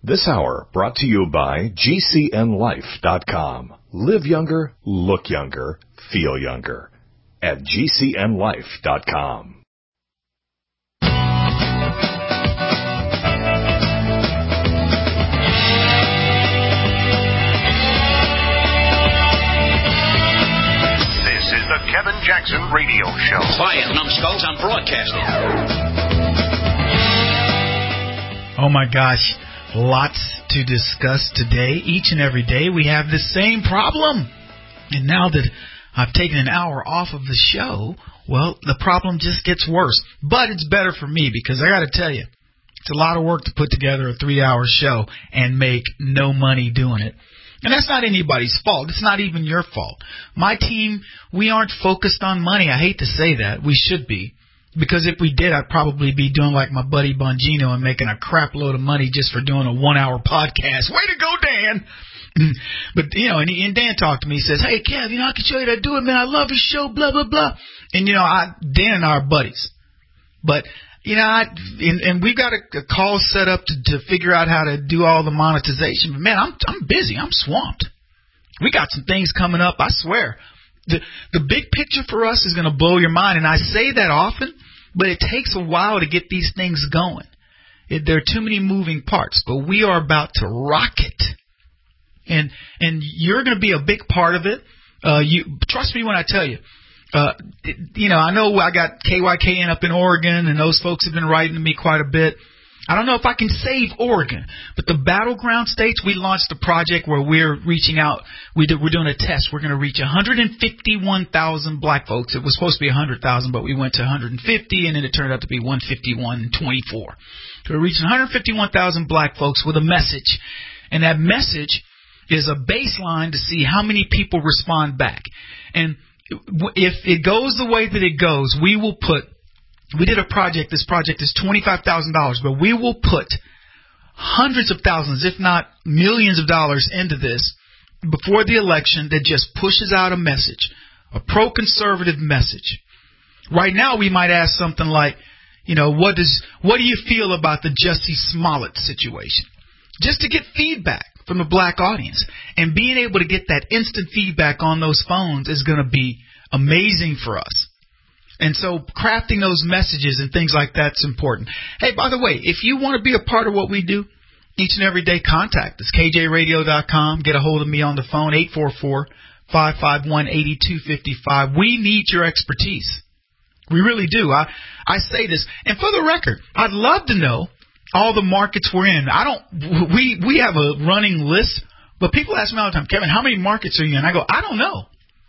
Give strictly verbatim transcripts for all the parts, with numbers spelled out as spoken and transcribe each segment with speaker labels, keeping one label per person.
Speaker 1: This hour brought to you by G C N life dot com. Live younger, look younger, feel younger at G C N life dot com.
Speaker 2: This is the Kevin Jackson Radio Show.
Speaker 3: Quiet, numbskulls, I'm broadcasting.
Speaker 4: Oh my gosh. Lots to discuss today. Each and every day we have the same problem. And now that I've taken an hour off of the show, well, the problem just gets worse. But it's better for me because I got to tell you, it's a lot of work to put together a three-hour show and make no money doing it. And that's not anybody's fault. It's not even your fault. My team, we aren't focused on money. I hate to say that. We should be. Because if we did, I'd probably be doing like my buddy Bongino and making a crap load of money just for doing a one-hour podcast. Way to go, Dan! But, you know, and, he, and Dan talked to me. He says, hey, Kev, you know, I can show you how to do it, man. I love your show, blah, blah, blah. And, you know, I, Dan and I are buddies. But, you know, I, and, and we've got a, a call set up to, to figure out how to do all the monetization. But, man, I'm, I'm busy. I'm swamped. We got some things coming up, I swear. The, the big picture for us is going to blow your mind. And I say that often, but it takes a while to get these things going. It, there are too many moving parts, but we are about to rock it. And and you're going to be a big part of it. Uh, you trust me when I tell you. Uh, you know, I know I got K Y K N up in Oregon, and those folks have been writing to me quite a bit. I don't know if I can save Oregon, but the battleground states, we launched a project where we're reaching out. We do, we're doing a test. We're going to reach one hundred fifty-one thousand black folks. It was supposed to be one hundred thousand, but we went to one hundred fifty, and then it turned out to be one hundred fifty-one and twenty-four. So we're reaching one hundred fifty-one thousand black folks with a message, and that message is a baseline to see how many people respond back. And if it goes the way that it goes, we will put We did a project. This project is twenty-five thousand dollars, but we will put hundreds of thousands, if not millions of dollars into this before the election that just pushes out a message, a pro-conservative message. Right now, we might ask something like, you know, what does what do you feel about the Jussie Smollett situation? Just to get feedback from the black audience. And being able to get that instant feedback on those phones is going to be amazing for us. And so crafting those messages and things like that's important. Hey, by the way, if you want to be a part of what we do each and every day, contact us, K J radio dot com. Get a hold of me on the phone, eight four four, five five one, eight two five five. We need your expertise. We really do. I, I say this. And for the record, I'd love to know all the markets we're in. I don't, we, we have a running list, but people ask me all the time, Kevin, how many markets are you in? I go, I don't know.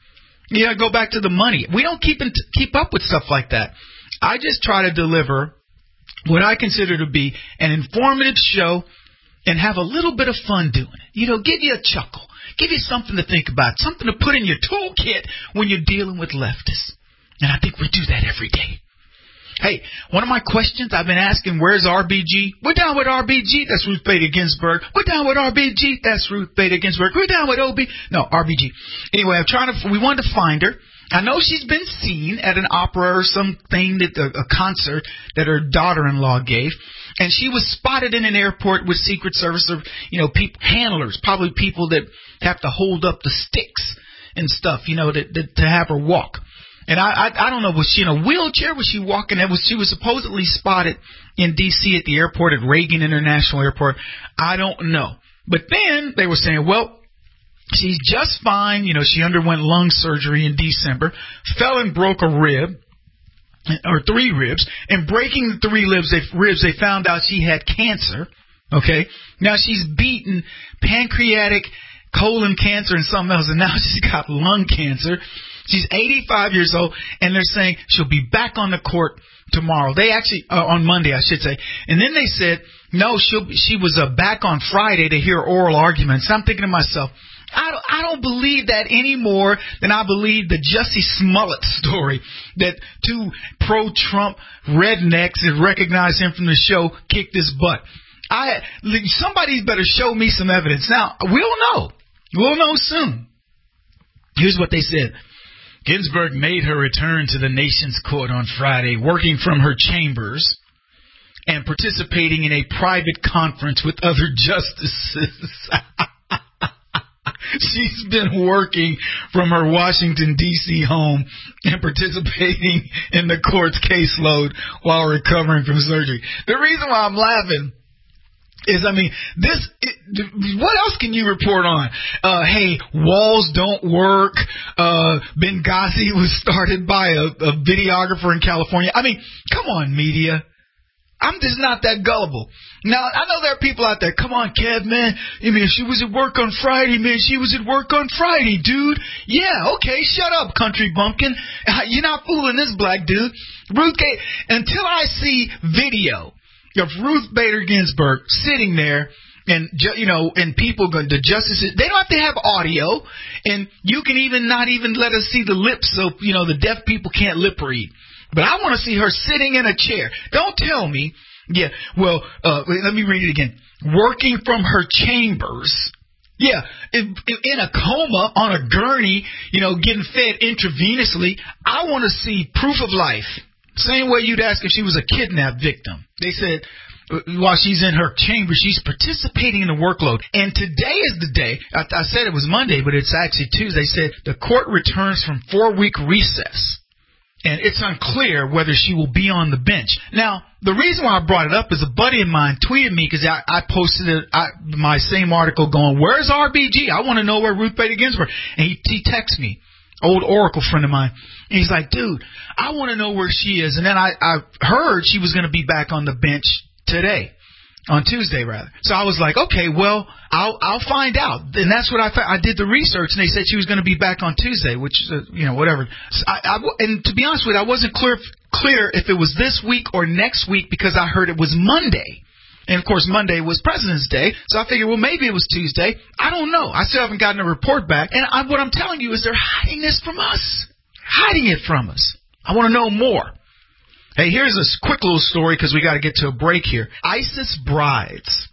Speaker 4: You know, go back to the money. We don't keep in, keep up with stuff like that. I just try to deliver what I consider to be an informative show and have a little bit of fun doing it. You know, give you a chuckle, give you something to think about, something to put in your toolkit when you're dealing with leftists. And I think we do that every day. Hey, one of my questions I've been asking, where's R B G? We're down with R B G. That's Ruth Bader Ginsburg. We're down with R B G. That's Ruth Bader Ginsburg. We're down with O B. No, R B G. Anyway, I'm trying to. We wanted to find her. I know she's been seen at an opera or something, that a, a concert that her daughter-in-law gave, and she was spotted in an airport with Secret Service or you know people, handlers, probably people that have to hold up the sticks and stuff, you know, to, to, to have her walk. And I, I I don't know, was she in a wheelchair? Was she walking? Was she was supposedly spotted in D C at the airport at Reagan International Airport. I don't know. But then they were saying, well, she's just fine. You know, she underwent lung surgery in December, fell and broke a rib, or three ribs, and breaking the three ribs, they, ribs, they found out she had cancer. Okay, now she's beaten pancreatic, colon cancer, and something else, and now she's got lung cancer. She's eighty-five years old, and they're saying she'll be back on the court tomorrow. They actually, uh, on Monday, I should say. And then they said, no, she'll be, she was uh, back on Friday to hear oral arguments. I'm thinking to myself, I don't, I don't believe that any more than I believe the Jussie Smollett story, that two pro-Trump rednecks that recognize him from the show kicked his butt. I Somebody better show me some evidence. Now, we'll know. We'll know soon. Here's what they said. Ginsburg made her return to the nation's court on Friday, working from her chambers, and participating in a private conference with other justices. She's been working from her Washington, D C home and participating in the court's caseload while recovering from surgery. The reason why I'm laughing is, I mean, this, it, what else can you report on? Uh, hey, walls don't work. Uh, Benghazi was started by a, a videographer in California. I mean, come on, media. I'm just not that gullible. Now, I know there are people out there, come on, Kev, man. I mean, if she was at work on Friday, man, she was at work on Friday, dude. Yeah, okay, shut up, country bumpkin. You're not fooling this black dude. Ruth, G- until I see video of Ruth Bader Ginsburg sitting there, and, you know, and people, the justices, they don't have to have audio, and you can even not even let us see the lips so, you know, the deaf people can't lip read. But I want to see her sitting in a chair. Don't tell me, yeah, well, uh, let me read it again. Working from her chambers. Yeah, in, in a coma, on a gurney, you know, getting fed intravenously. I want to see proof of life. Same way you'd ask if she was a kidnap victim. They said while she's in her chamber, she's participating in the workload. And today is the day, I, I said it was Monday, but it's actually Tuesday. They said the court returns from four-week recess. And it's unclear whether she will be on the bench. Now, the reason why I brought it up is a buddy of mine tweeted me because I, I posted it, I, my same article going, where's R B G? I want to know where Ruth Bader Ginsburg. And he, he texted me, old Oracle friend of mine. And he's like, dude, I want to know where she is. And then I, I heard she was going to be back on the bench today. On Tuesday, rather. So I was like, okay, well, I'll I'll find out. And that's what I found. I did the research, and they said she was going to be back on Tuesday, which, uh, you know, whatever. So I, I, and to be honest with you, I wasn't clear clear if it was this week or next week because I heard it was Monday. And, of course, Monday was President's Day, so I figured, well, maybe it was Tuesday. I don't know. I still haven't gotten a report back. And I, what I'm telling you is they're hiding this from us, hiding it from us. I want to know more. Hey, here's a quick little story because we got to get to a break here. ISIS brides.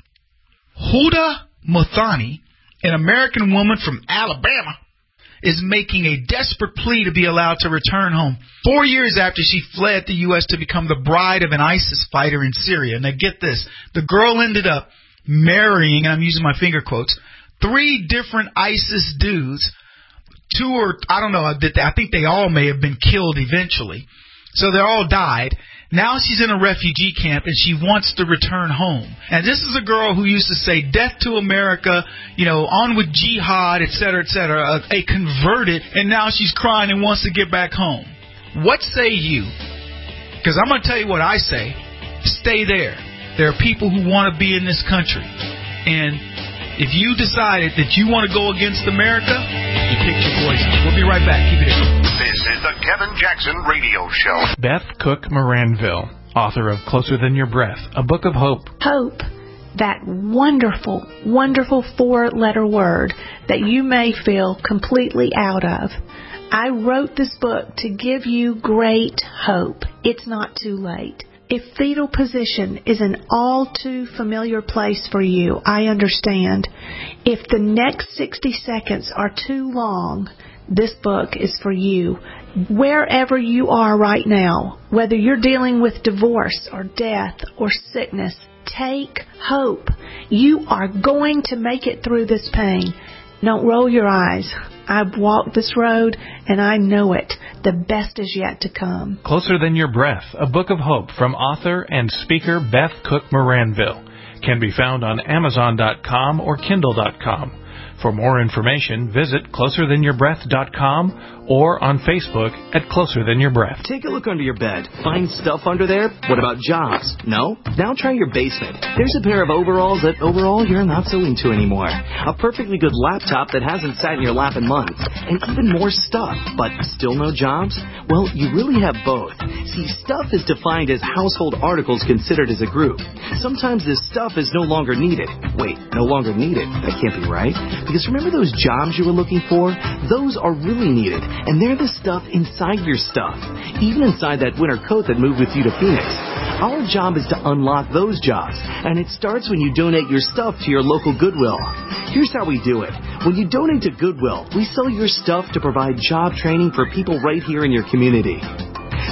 Speaker 4: Huda Muthani, an American woman from Alabama, is making a desperate plea to be allowed to return home four years after she fled the U S to become the bride of an ISIS fighter in Syria. Now get this. The girl ended up marrying, and I'm using my finger quotes, three different ISIS dudes. Two or, I don't know, I think they all may have been killed eventually. So they all died. Now she's in a refugee camp, and she wants to return home. And this is a girl who used to say, death to America, you know, on with jihad, et cetera, et cetera, a, a converted, and now she's crying and wants to get back home. What say you? Because I'm going to tell you what I say. Stay there. There are people who want to be in this country. And if you decided that you want to go against America, you picked your poison. We'll be right back. Keep it in.
Speaker 2: This is the Kevin Jackson Radio Show.
Speaker 5: Beth Cook Moranville, author of Closer Than Your Breath, a book of hope.
Speaker 6: Hope, that wonderful, wonderful four-letter word that you may feel completely out of. I wrote this book to give you great hope. It's not too late. If fetal position is an all too familiar place for you, I understand. If the next sixty seconds are too long, this book is for you. Wherever you are right now, whether you're dealing with divorce or death or sickness, take hope. You are going to make it through this pain. Don't roll your eyes. I've walked this road, and I know it. The best is yet to come.
Speaker 5: Closer Than Your Breath, a book of hope from author and speaker Beth Cook Moranville. Can be found on Amazon dot com or Kindle dot com. For more information, visit closer than your breath dot com or on Facebook at Closer Than Your Breath.
Speaker 7: Take a look under your bed. Find stuff under there? What about jobs? No? Now try your basement. There's a pair of overalls that overall you're not so into anymore. A perfectly good laptop that hasn't sat in your lap in months. And even more stuff, but still no jobs? Well, you really have both. See, stuff is defined as household articles considered as a group. Sometimes this stuff is no longer needed. Wait, no longer needed? That can't be right. Because remember those jobs you were looking for? Those are really needed, and they're the stuff inside your stuff, even inside that winter coat that moved with you to Phoenix. Our job is to unlock those jobs, and it starts when you donate your stuff to your local Goodwill. Here's how we do it. When you donate to Goodwill, we sell your stuff to provide job training for people right here in your community.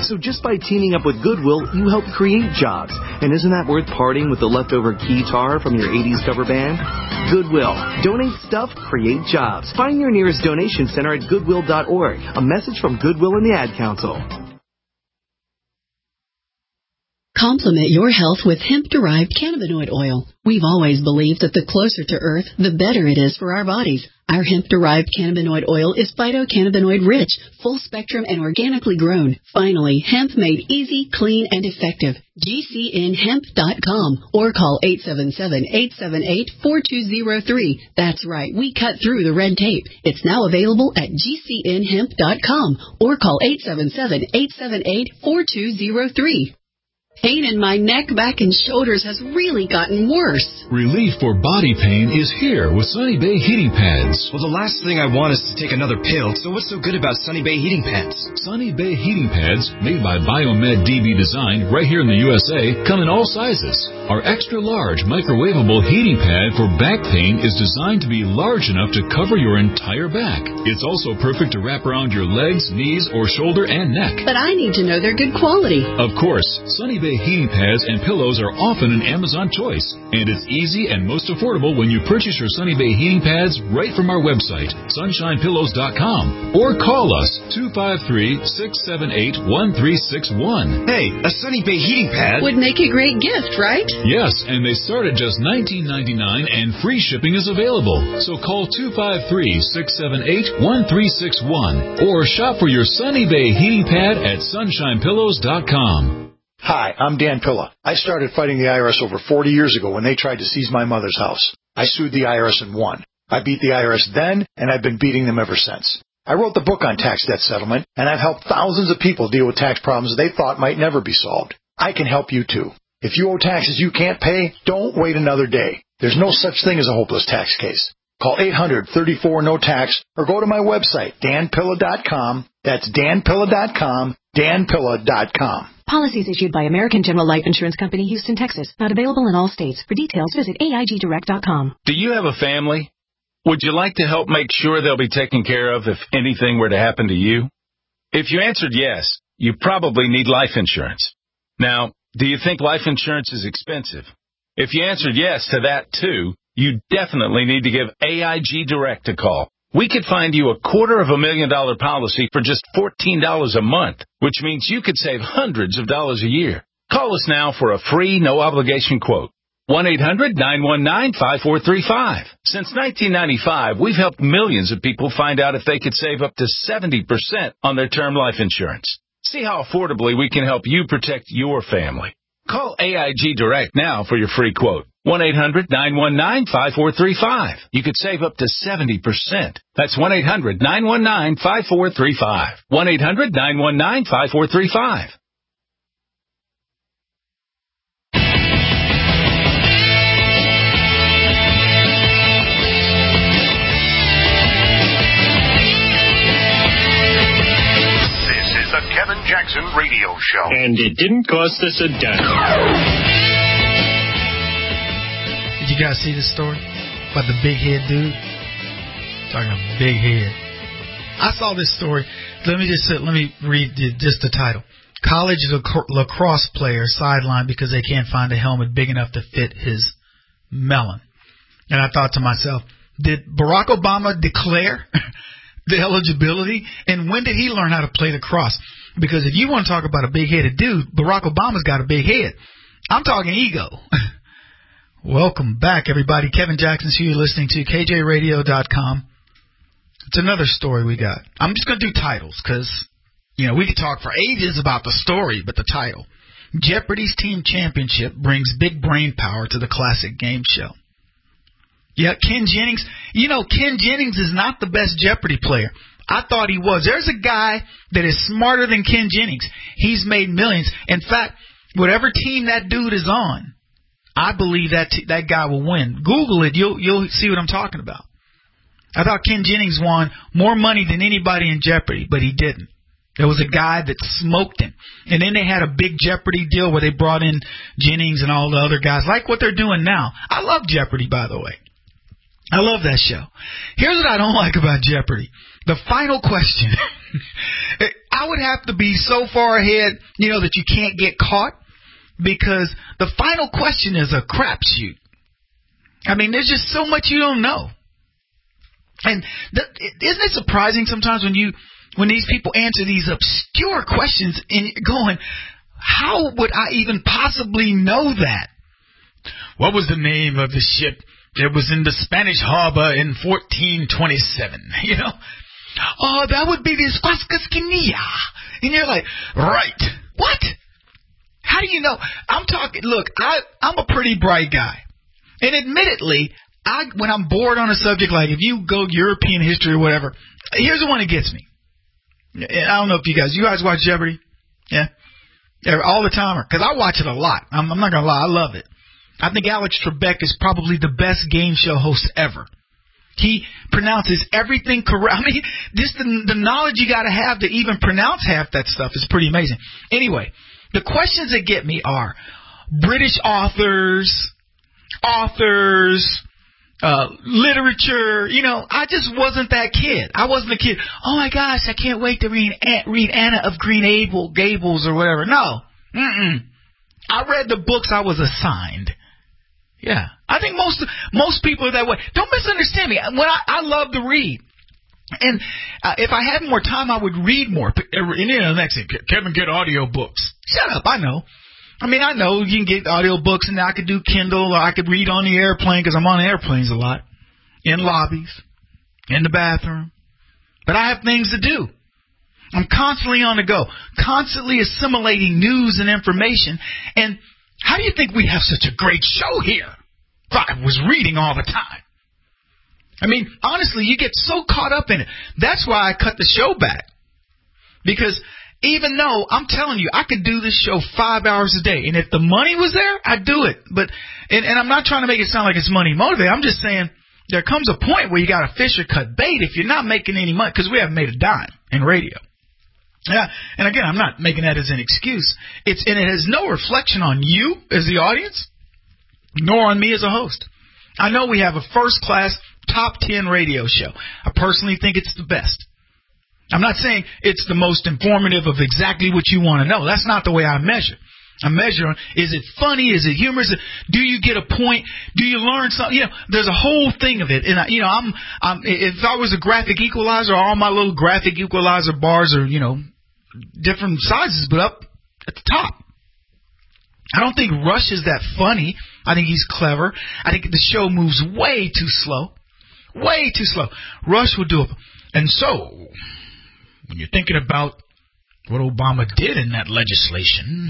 Speaker 7: So just by teaming up with Goodwill, you help create jobs. And isn't that worth parting with the leftover guitar from your eighties cover band? Goodwill. Donate stuff, create jobs. Find your nearest donation center at goodwill dot org. A message from Goodwill and the Ad Council.
Speaker 8: Complement your health with hemp-derived cannabinoid oil. We've always believed that the closer to Earth, the better it is for our bodies. Our hemp-derived cannabinoid oil is phytocannabinoid-rich, full-spectrum, and organically grown. Finally, hemp made easy, clean, and effective. G C N hemp dot com or call eight seven seven, eight seven eight, four two zero three. That's right, we cut through the red tape. It's now available at G C N hemp dot com or call eight seven seven, eight seven eight, four two zero three. Pain in my neck, back, and shoulders has really gotten worse.
Speaker 9: Relief for body pain is here with Sunny Bay Heating Pads.
Speaker 10: Well, the last thing I want is to take another pill, so what's so good about Sunny Bay Heating Pads?
Speaker 9: Sunny Bay Heating Pads, made by Biomed D B Design right here in the U S A, come in all sizes. Our extra-large microwavable heating pad for back pain is designed to be large enough to cover your entire back. It's also perfect to wrap around your legs, knees, or shoulder and neck.
Speaker 8: But I need to know they're good quality.
Speaker 9: Of course, Sunny Bay heating pads and pillows are often an Amazon choice, and it's easy and most affordable when you purchase your Sunny Bay heating pads right from our website, sunshine pillows dot com, or call us two five three, six seven eight, one three six one.
Speaker 10: Hey, a Sunny Bay heating pad
Speaker 8: would make a great gift, right?
Speaker 9: Yes, and they start at just nineteen ninety-nine, and free shipping is available. So call two five three, six seven eight, one three six one or shop for your Sunny Bay heating pad at sunshine pillows dot com.
Speaker 11: Hi, I'm Dan Pilla. I started fighting the I R S over forty years ago when they tried to seize my mother's house. I sued the I R S and won. I beat the I R S then, and I've been beating them ever since. I wrote the book on tax debt settlement, and I've helped thousands of people deal with tax problems they thought might never be solved. I can help you too. If you owe taxes you can't pay, don't wait another day. There's no such thing as a hopeless tax case. Call eight hundred, thirty-four, no tax or go to my website, dan pilla dot com. That's dan pilla dot com, dan pilla dot com.
Speaker 12: Policies issued by American General Life Insurance Company, Houston, Texas. Not available in all states. For details, visit A I G direct dot com.
Speaker 13: Do you have a family? Would you like to help make sure they'll be taken care of if anything were to happen to you? If you answered yes, you probably need life insurance. Now, do you think life insurance is expensive? If you answered yes to that too, you definitely need to give A I G Direct a call. We could find you a quarter of a million dollar policy for just fourteen dollars a month, which means you could save hundreds of dollars a year. Call us now for a free, no-obligation quote. one eight hundred, nine one nine, five four three five. Since nineteen ninety-five, we've helped millions of people find out if they could save up to seventy percent on their term life insurance. See how affordably we can help you protect your family. Call A I G Direct now for your free quote. one eight hundred, nine one nine, five four three five. You could save up to seventy percent. That's one eight hundred, nine one nine, five four three five. one eight hundred, nine one nine, five four three five.
Speaker 2: The Kevin Jackson Radio Show.
Speaker 14: And it didn't cost us a dime.
Speaker 4: Did you guys see this story about the big head dude? Talking about big head. I saw this story. Let me just let me read the, just the title. College lacrosse player sidelined because they can't find a helmet big enough to fit his melon. And I thought to myself, did Barack Obama declare the eligibility, and when did he learn how to play lacrosse? Because if you want to talk about a big-headed dude, Barack Obama's got a big head. I'm talking ego. Welcome back, everybody. Kevin Jackson, who you're listening to, K J radio dot com. It's another story we got. I'm just going to do titles because, you know, we could talk for ages about the story, but the title. Jeopardy's Team Championship brings big brain power to the classic game show. Yeah, Ken Jennings. You know, Ken Jennings is not the best Jeopardy player. I thought he was. There's a guy that is smarter than Ken Jennings. He's made millions. In fact, whatever team that dude is on, I believe that t- that guy will win. Google it. You'll you'll see what I'm talking about. I thought Ken Jennings won more money than anybody in Jeopardy, but he didn't. There was a guy that smoked him. And then they had a big Jeopardy deal where they brought in Jennings and all the other guys, like what they're doing now. I love Jeopardy, by the way. I love that show. Here's what I don't like about Jeopardy. The final question. I I would have to be so far ahead, you know, that you can't get caught, because the final question is a crapshoot. I mean, there's just so much you don't know. And the, isn't it surprising sometimes when you when these people answer these obscure questions and you're going, how would I even possibly know that? What was the name of the ship that was in the Spanish harbor in fourteen twenty-seven? You know? Oh, that would be the Squascasquinia. And you're like, right. What? How do you know? I'm talking, look, I, I'm a pretty bright guy. And admittedly, I when I'm bored on a subject, like if you go European history or whatever, here's the one that gets me. I don't know if you guys, you guys watch Jeopardy? Yeah? All the time? Because I watch it a lot. I'm, I'm not going to lie, I love it. I think Alex Trebek is probably the best game show host ever. He pronounces everything correct. I mean, just the, the knowledge you got to have to even pronounce half that stuff is pretty amazing. Anyway, the questions that get me are British authors, authors, uh, literature. You know, I just wasn't that kid. I wasn't a kid. Oh my gosh, I can't wait to read read Anna of Green Gables or whatever. No, mm-mm. I read the books I was assigned. Yeah, I think most most people are that way. Don't misunderstand me. When I, I love to read, and uh, if I had more time, I would read more. And you know, next thing, Kevin, get audio books. Shut up, I know. I mean, I know you can get audio books, and I could do Kindle, or I could read on the airplane because I'm on airplanes a lot, in lobbies, in the bathroom. But I have things to do. I'm constantly on the go, constantly assimilating news and information. And how do you think we have such a great show here? I was reading all the time. I mean, honestly, you get so caught up in it. That's why I cut the show back. Because even though I'm telling you, I could do this show five hours a day. And if the money was there, I'd do it. But and, and I'm not trying to make it sound like it's money motivated. I'm just saying there comes a point where you got to fish or cut bait if you're not making any money. Because we haven't made a dime in radio. Yeah, and again, I'm not making that as an excuse. It's and it has no reflection on you as the audience, nor on me as a host. I know we have a first-class, top ten radio show. I personally think it's the best. I'm not saying it's the most informative of exactly what you want to know. That's not the way I measure. I measure on, is it funny? Is it humorous? Do you get a point? Do you learn something? You know, there's a whole thing of it. And, I, you know, I'm, I'm, if I was a graphic equalizer, all my little graphic equalizer bars are, you know, different sizes, but up at the top. I don't think Rush is that funny. I think he's clever. I think the show moves way too slow. Way too slow. Rush would do it. And so, when you're thinking about what Obama did in that legislation,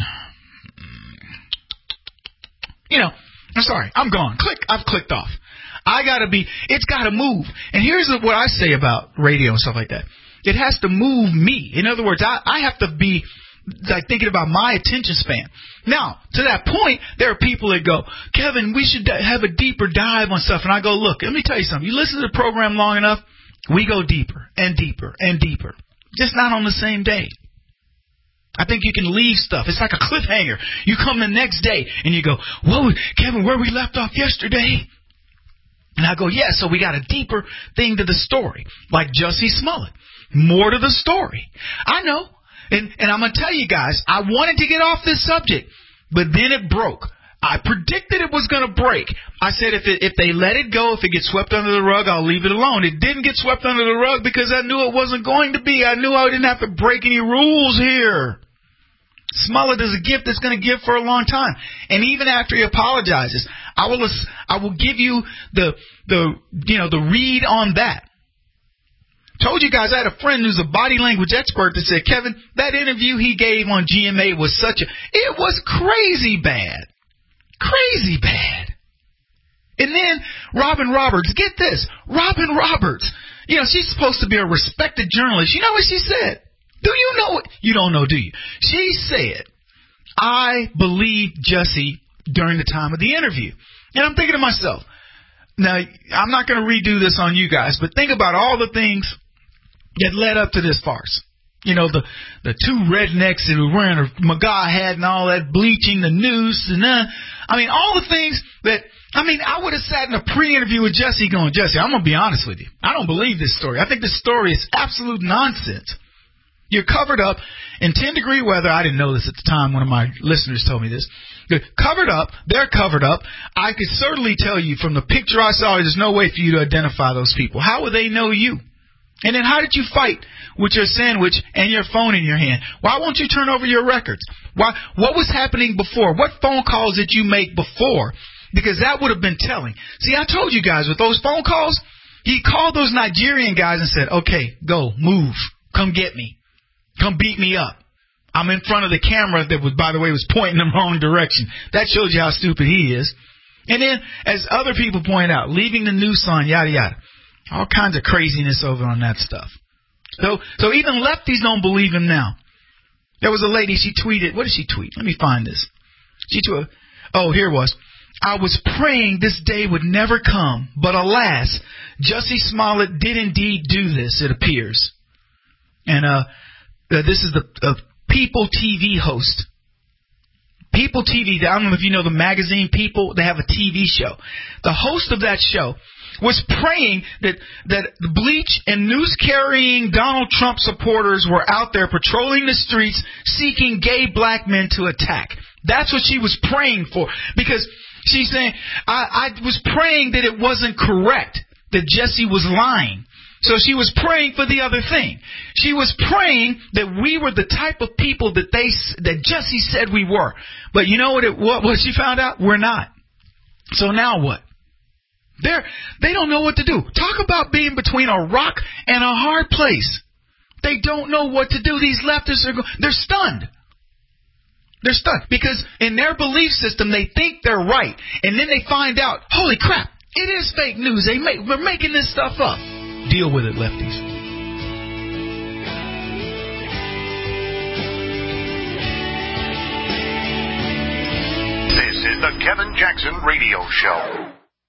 Speaker 4: you know, I'm sorry, I'm gone. Click, I've clicked off. I gotta be, it's gotta move. And here's what I say about radio and stuff like that. It has to move me. In other words, I, I have to be like thinking about my attention span. Now, to that point, there are people that go, Kevin, we should have a deeper dive on stuff. And I go, look, let me tell you something. You listen to the program long enough, we go deeper and deeper and deeper. Just not on the same day. I think you can leave stuff. It's like a cliffhanger. You come the next day and you go, whoa, Kevin, where we left off yesterday? And I go, yeah, so we got a deeper thing to the story, like Jussie Smollett. More to the story. I know. And, and I'm going to tell you guys, I wanted to get off this subject, but then it broke. I predicted it was going to break. I said if it, if they let it go, if it gets swept under the rug, I'll leave it alone. It didn't get swept under the rug because I knew it wasn't going to be. I knew I didn't have to break any rules here. Smollett is a gift that's going to give for a long time. And even after he apologizes, I will I will give you the the you know the read on that. Told you guys I had a friend who's a body language expert that said, Kevin, that interview he gave on G M A was such a, it was crazy bad. Crazy bad. And then Robin Roberts, get this, Robin Roberts, you know, she's supposed to be a respected journalist. You know what she said? Do you know what? You don't know, do you? She said, I believed Jussie during the time of the interview. And I'm thinking to myself, now, I'm not going to redo this on you guys, but think about all the things that led up to this farce. You know, the the two rednecks that were wearing a McGaw hat and all that, bleaching the noose and uh, I mean, all the things that, I mean, I would have sat in a pre-interview with Jussie going, Jussie, I'm going to be honest with you. I don't believe this story. I think this story is absolute nonsense. You're covered up in ten-degree weather. I didn't know this at the time. One of my listeners told me this. You're covered up. They're covered up. I could certainly tell you from the picture I saw, there's no way for you to identify those people. How would they know you? And then how did you fight with your sandwich and your phone in your hand? Why won't you turn over your records? Why? What was happening before? What phone calls did you make before? Because that would have been telling. See, I told you guys, with those phone calls, he called those Nigerian guys and said, okay, go, move, come get me, come beat me up. I'm in front of the camera that was, by the way, was pointing in the wrong direction. That shows you how stupid he is. And then, as other people point out, leaving the noose on, yada, yada. All kinds of craziness over on that stuff. So, so even lefties don't believe him now. There was a lady, she tweeted, what did she tweet? Let me find this. She tweeted, oh, here it was. I was praying this day would never come, but alas, Jussie Smollett did indeed do this, it appears. And uh, uh this is the uh, People T V host. People T V, I don't know if you know the magazine People, they have a T V show. The host of that show was praying that, that the bleach and noose-carrying Donald Trump supporters were out there patrolling the streets seeking gay black men to attack. That's what she was praying for. Because she's saying, I, I was praying that it wasn't correct, that Jussie was lying. So she was praying for the other thing. She was praying that we were the type of people that they that Jussie said we were. But you know what, it, what, what she found out? We're not. So now what? They're, they don't know what to do. Talk about being between a rock and a hard place. They don't know what to do. These leftists, are they're stunned. They're stunned because in their belief system, they think they're right. And then they find out, holy crap, it is fake news. They make, we're making this stuff up. Deal with it, lefties.
Speaker 2: This is the Kevin Jackson Radio Show.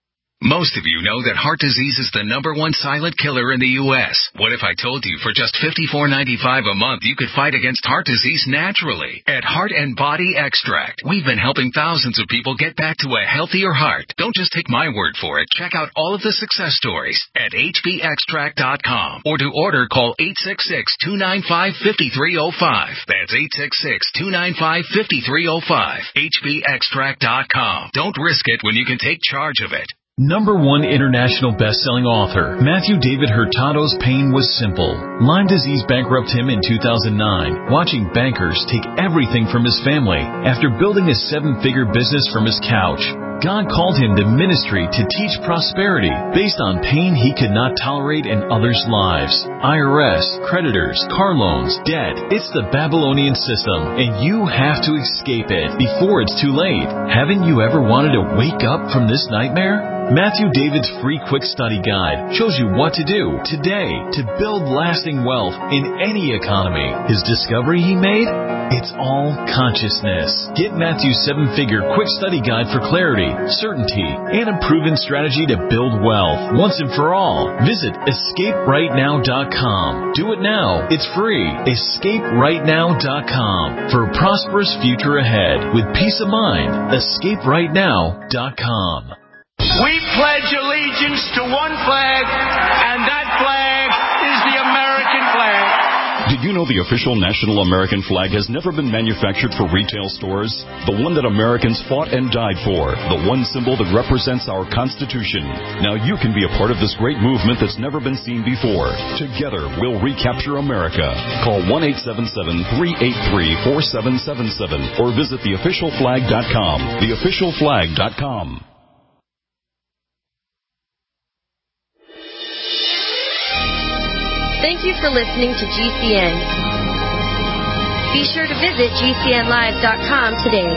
Speaker 15: Most of you know that heart disease is the number one silent killer in the U S. What if I told you for just fifty-four ninety-five a month you could fight against heart disease naturally? At Heart and Body Extract, we've been helping thousands of people get back to a healthier heart. Don't just take my word for it. Check out all of the success stories at H B extract dot com. Or to order, call eight six six, two nine five, five three zero five. That's eight six six, two nine five, five three zero five. H B extract dot com. Don't risk it when you can take charge of it.
Speaker 9: Number one international best-selling author, Matthew David Hurtado's pain was simple. Lyme disease bankrupted him in two thousand nine, watching bankers take everything from his family after building a seven-figure business from his couch. God called him to ministry to teach prosperity based on pain he could not tolerate in others' lives. I R S, creditors, car loans, debt. It's the Babylonian system, and you have to escape it before it's too late. Haven't you ever wanted to wake up from this nightmare? Matthew David's free quick study guide shows you what to do today to build lasting wealth in any economy. His discovery he made? It's all consciousness. Get Matthew's seven-figure quick study guide for clarity, certainty, and a proven strategy to build wealth once and for all. Visit escape right now dot com. Do it now. It's free. escape right now dot com for a prosperous future ahead with peace of mind. escape right now dot com.
Speaker 16: We pledge allegiance to one flag, and that flag is the American flag.
Speaker 17: Did you know the official national American flag has never been manufactured for retail stores? The one that Americans fought and died for. The one symbol that represents our Constitution. Now you can be a part of this great movement that's never been seen before. Together, we'll recapture America. Call one eight seven seven, three eight three, four seven seven seven or visit the official flag dot com. the official flag dot com.
Speaker 18: Thank you for listening to G C N. Be sure to visit G C N live dot com today.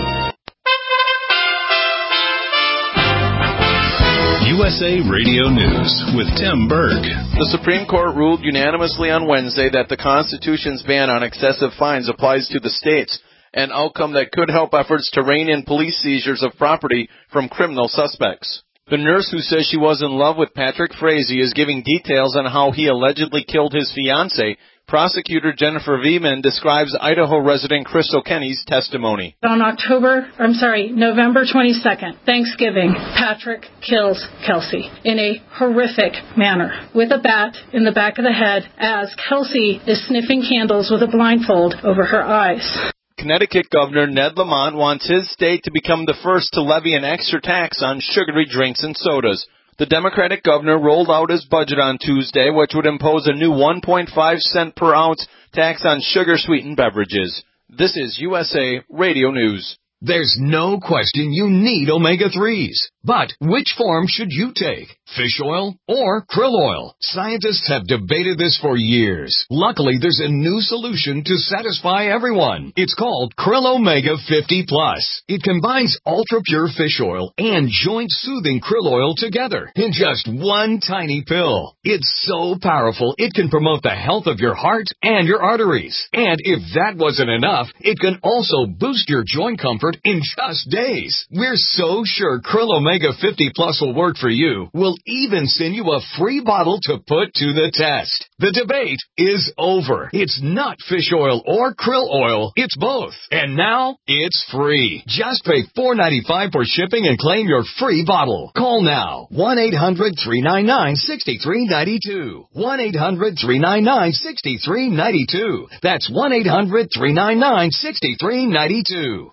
Speaker 1: U S A Radio News with Tim Berg.
Speaker 19: The Supreme Court ruled unanimously on Wednesday that the Constitution's ban on excessive fines applies to the states, an outcome that could help efforts to rein in police seizures of property from criminal suspects. The nurse who says she was in love with Patrick Frazee is giving details on how he allegedly killed his fiancée, Prosecutor Jennifer Veman describes Idaho resident Crystal Kenny's testimony.
Speaker 20: On October, I'm sorry, November twenty-second, Thanksgiving, Patrick kills Kelsey in a horrific manner with a bat in the back of the head as Kelsey is sniffing candles with a blindfold over her eyes.
Speaker 19: Connecticut Governor Ned Lamont wants his state to become the first to levy an extra tax on sugary drinks and sodas. The Democratic governor rolled out his budget on Tuesday, which would impose a new one point five cent per ounce tax on sugar-sweetened beverages. This is U S A Radio News.
Speaker 21: There's no question you need omega threes. But which form should you take? Fish oil or krill oil? Scientists have debated this for years. Luckily, there's a new solution to satisfy everyone. It's called Krill Omega fifty plus. It combines ultra-pure fish oil and joint-soothing krill oil together in just one tiny pill. It's so powerful, it can promote the health of your heart and your arteries. And if that wasn't enough, it can also boost your joint comfort in just days. We're so sure Krill Omega fifty plus will work for you. We'll even send you a free bottle to put to the test. The debate is over. It's not fish oil or krill oil. It's both. And now it's free. Just pay four dollars and ninety-five cents for shipping and claim your free bottle. Call now. one eight hundred three nine nine six three nine two. one eight hundred three nine nine six three nine two. That's one eight hundred three nine nine six three nine two.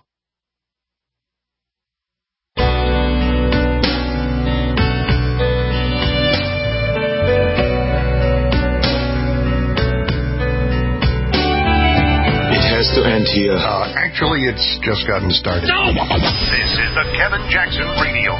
Speaker 2: Has to end here. Uh, actually, it's just gotten started. No! This is the Kevin Jackson Radio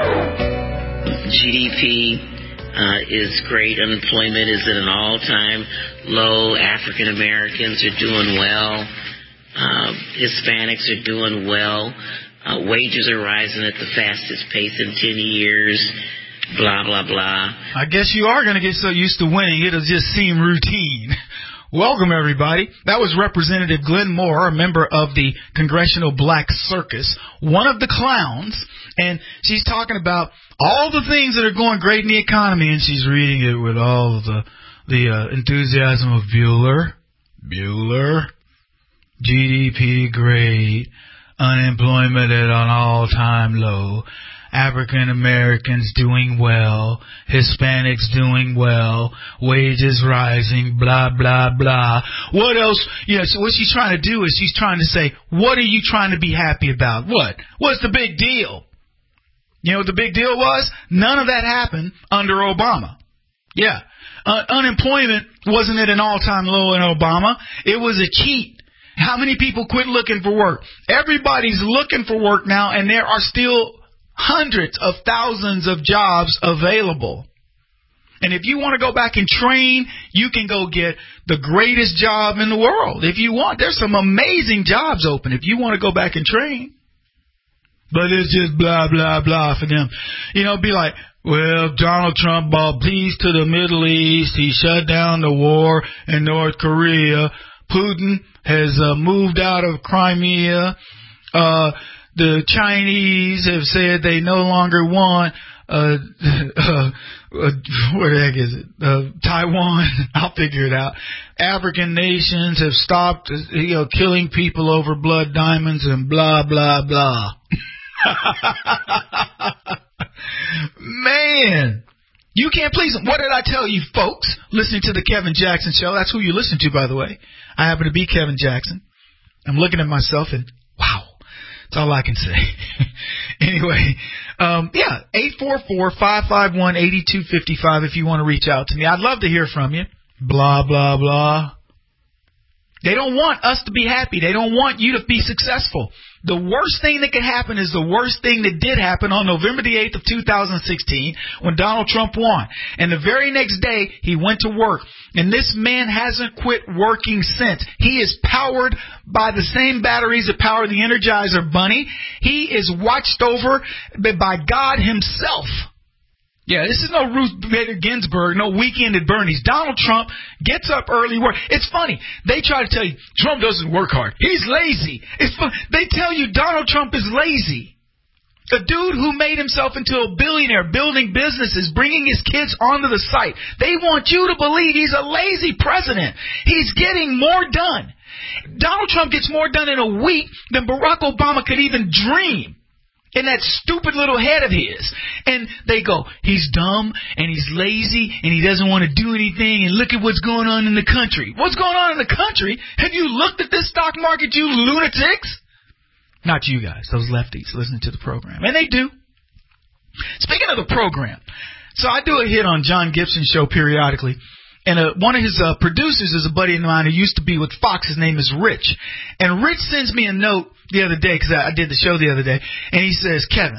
Speaker 2: Show.
Speaker 22: G D P uh, is great. Unemployment is at an all-time low. African Americans are doing well. Uh, Hispanics are doing well. Uh, wages are rising at the fastest pace in ten years. Blah, blah, blah.
Speaker 4: I guess you are going to get so used to winning, it'll just seem routine. Welcome, everybody. That was Representative Glenn Moore, a member of the Congressional Black Circus, one of the clowns, and she's talking about all the things that are going great in the economy, and she's reading it with all of the, the uh, enthusiasm of Bueller. Bueller. G D P great. Unemployment at an all-time low. African Americans doing well, Hispanics doing well, wages rising, blah, blah, blah. What else? You know, so what she's trying to do is she's trying to say, what are you trying to be happy about? What? What's the big deal? You know what the big deal was? None of that happened under Obama. Yeah. Uh, unemployment wasn't at an all-time low in Obama. It was a cheat. How many people quit looking for work? Everybody's looking for work now, and there are still hundreds of thousands of jobs available. And if you want to go back and train, you can go get the greatest job in the world. If you want, there's some amazing jobs open if you want to go back and train. But it's just blah, blah, blah for them. You know, be like, well, Donald Trump brought peace to the Middle East. He shut down the war in North Korea. Putin has uh, moved out of Crimea. Uh, The Chinese have said they no longer want, uh, uh, uh where the heck is it? Uh, Taiwan. I'll figure it out. African nations have stopped, you know, killing people over blood diamonds and blah, blah, blah. Man, you can't please them. What did I tell you, folks, listening to the Kevin Jackson Show? That's who you listen to, by the way. I happen to be Kevin Jackson. I'm looking at myself and, wow. That's all I can say. Anyway, um, yeah, eight four four, five five one, eight two five five if you want to reach out to me. I'd love to hear from you. Blah, blah, blah. They don't want us to be happy. They don't want you to be successful. The worst thing that could happen is the worst thing that did happen on November the eighth of two thousand sixteen when Donald Trump won. And the very next day, he went to work. And this man hasn't quit working since. He is powered by the same batteries that power the Energizer Bunny. He is watched over by God himself. Yeah, this is no Ruth Bader Ginsburg, no Weekend at Bernie's. Donald Trump gets up early, work. It's funny. They try to tell you Trump doesn't work hard. He's lazy. It's fun. They tell you Donald Trump is lazy. A dude who made himself into a billionaire, building businesses, bringing his kids onto the site. They want you to believe he's a lazy president. He's getting more done. Donald Trump gets more done in a week than Barack Obama could even dream in that stupid little head of his. And they go, he's dumb and he's lazy and he doesn't want to do anything, and look at what's going on in the country. What's going on in the country? Have you looked at this stock market, you lunatics? Not you guys, those lefties listening to the program. And they do. Speaking of the program, so I do a hit on John Gibson's show periodically. And uh, one of his uh, producers is a buddy of mine who used to be with Fox. His name is Rich. And Rich sends me a note the other day, because I, I did the show the other day. And he says, Kevin,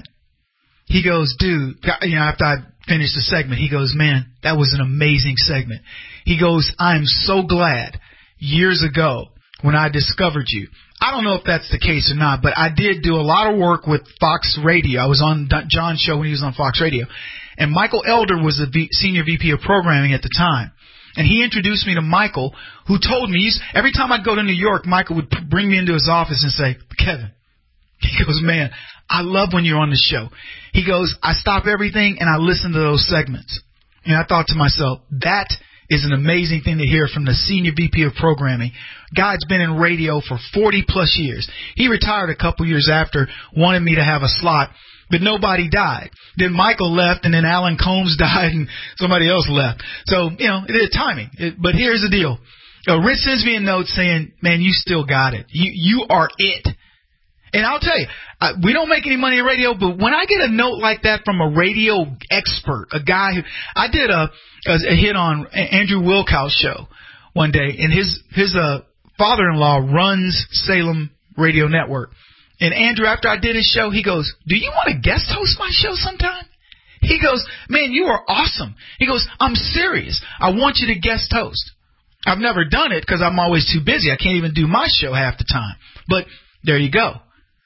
Speaker 4: he goes, dude, you know, after I finished the segment, he goes, man, that was an amazing segment. He goes, I'm so glad years ago when I discovered you. I don't know if that's the case or not, but I did do a lot of work with Fox Radio. I was on John's show when he was on Fox Radio. And Michael Elder was the v- senior V P of programming at the time. And he introduced me to Michael, who told me, he's, every time I'd go to New York, Michael would p- bring me into his office and say, Kevin, he goes, man, I love when you're on the show. He goes, I stop everything and I listen to those segments. And I thought to myself, that is an amazing thing to hear from the senior V P of programming. Guy's been in radio for forty plus years. He retired a couple years after, wanted me to have a slot, but nobody died. Then Michael left, and then Alan Combs died, and somebody else left. So, you know, it is timing. It, but here's the deal. Uh, Rich sends me a note saying, man, you still got it. You you are it. And I'll tell you, uh, we don't make any money in radio, but when I get a note like that from a radio expert, a guy who, I did a, a, a hit on Andrew Wilkow's show one day, and his, his, uh, father-in-law runs Salem Radio Network. And Andrew, after I did his show, he goes, do you want to guest host my show sometime? He goes, man, you are awesome. He goes, I'm serious. I want you to guest host. I've never done it because I'm always too busy. I can't even do my show half the time. But there you go.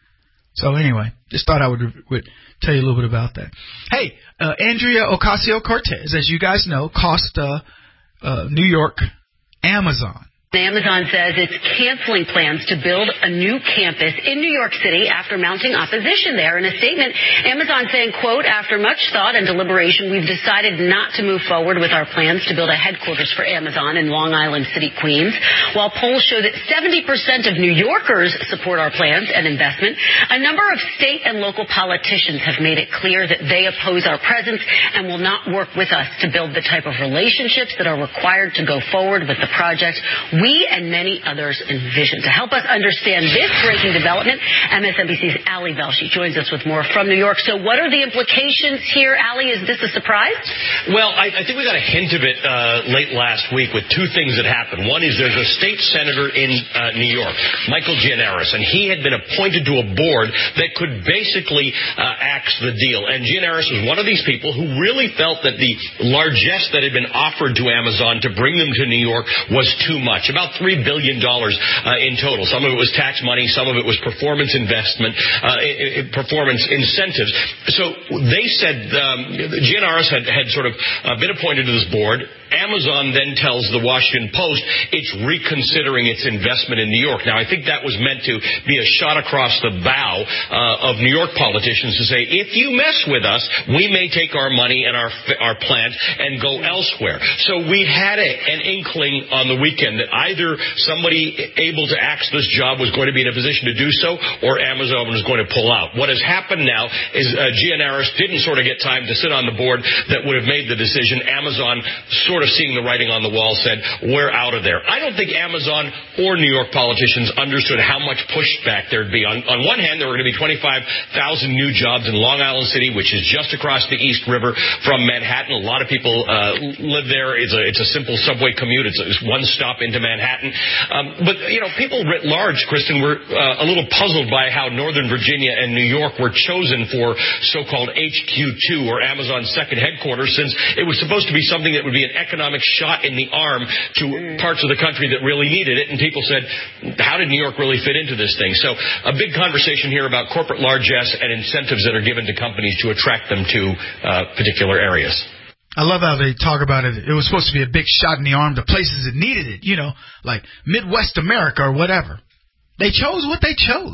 Speaker 4: So anyway, just thought I would, would tell you a little bit about that. Hey, uh, Andrea Ocasio-Cortez, as you guys know, cost uh, uh, New York Amazon.
Speaker 3: Amazon says it's canceling plans to build a new campus in New York City after mounting opposition there. In a statement, Amazon saying, quote, after much thought and deliberation, we've decided not to move forward with our plans to build a headquarters for Amazon in Long Island City, Queens. While polls show that seventy percent of New Yorkers support our plans and investment, a number of state and local politicians have made it clear that they oppose our presence and will not work with us to build the type of relationships that are required to go forward with the project we and many others envision. To help us understand this breaking development, M S N B C's Ali Velshi joins us with more from New York. So what are the implications here, Ali? Is this a surprise?
Speaker 6: Well, I, I think we got a hint of it uh, late last week with two things that happened. One is there's a state senator in uh, New York, Michael Gianaris, and he had been appointed to a board that could basically uh, axe the deal. And Gianaris was one of these people who really felt that the largesse that had been offered to Amazon to bring them to New York was too much. About three billion dollars uh, in total. Some of it was tax money. Some of it was performance investment, uh, I- I- performance incentives. So they said um, Gianaris had, had sort of uh, been appointed to this board. Amazon then tells the Washington Post it's reconsidering its investment in New York. Now, I think that was meant to be a shot across the bow uh, of New York politicians to say, if you mess with us, we may take our money and our our plant and go elsewhere. So we had a, an inkling on the weekend that either somebody able to axe this job was going to be in a position to do so, or Amazon was going to pull out. What has happened now is uh, Gianaris didn't sort of get time to sit on the board that would have made the decision. Amazon sort of seeing the writing on the wall said, we're out of there. I don't think Amazon or New York politicians understood how much pushback there'd be. On, on one hand, there were going to be twenty-five thousand new jobs in Long Island City, which is just across the East River from Manhattan. A lot of people uh, live there. It's a, it's a simple subway commute. It's, a, it's one stop into Manhattan. Um, but, you know, people writ large, Kristen, were uh, a little puzzled by how Northern Virginia and New York were chosen for so-called H Q two, or Amazon's second headquarters, since it was supposed to be something that would be an economic shot in the arm to parts of the country that really needed it. And people said, how did New York really fit into this thing? So a big conversation here about corporate largesse and incentives that are given to companies to attract them to uh, particular areas.
Speaker 4: I love how they talk about it. It was supposed to be a big shot in the arm to places that needed it, you know, like Midwest America or whatever. They chose what they chose.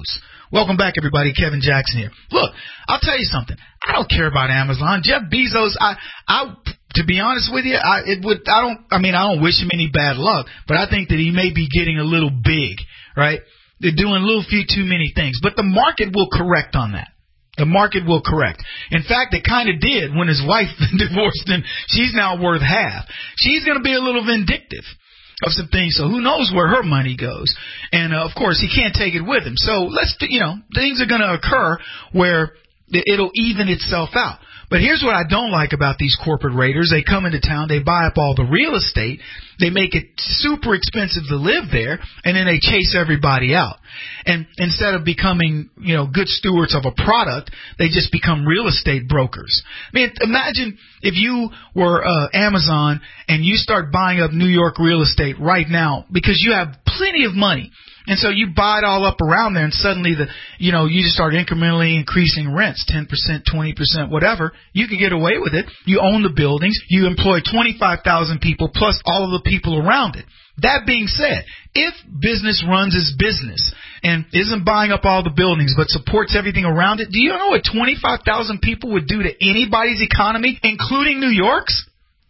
Speaker 4: Welcome back, everybody. Kevin Jackson here. Look, I'll tell you something. I don't care about Amazon. Jeff Bezos, I, I, to be honest with you, I, it would, I don't, I mean, I don't wish him any bad luck, but I think that he may be getting a little big, right? They're doing a little few too many things, but the market will correct on that. The market will correct. In fact, it kind of did when his wife divorced him. She's now worth half. She's going to be a little vindictive of some things, so who knows where her money goes. And, uh, of course, he can't take it with him. So let's, you know, things are going to occur where it'll even itself out. But here's what I don't like about these corporate raiders. They come into town, they buy up all the real estate, they make it super expensive to live there, and then they chase everybody out. And instead of becoming, you know, good stewards of a product, they just become real estate brokers. I mean, imagine if you were uh, Amazon and you start buying up New York real estate right now because you have plenty of money. And so you buy it all up around there, and suddenly the, you know, you just start incrementally increasing rents, ten percent, twenty percent, whatever. You can get away with it. You own the buildings. You employ twenty-five thousand people plus all of the people around it. That being said, if business runs as business and isn't buying up all the buildings but supports everything around it, do you know what twenty-five thousand people would do to anybody's economy, including New York's?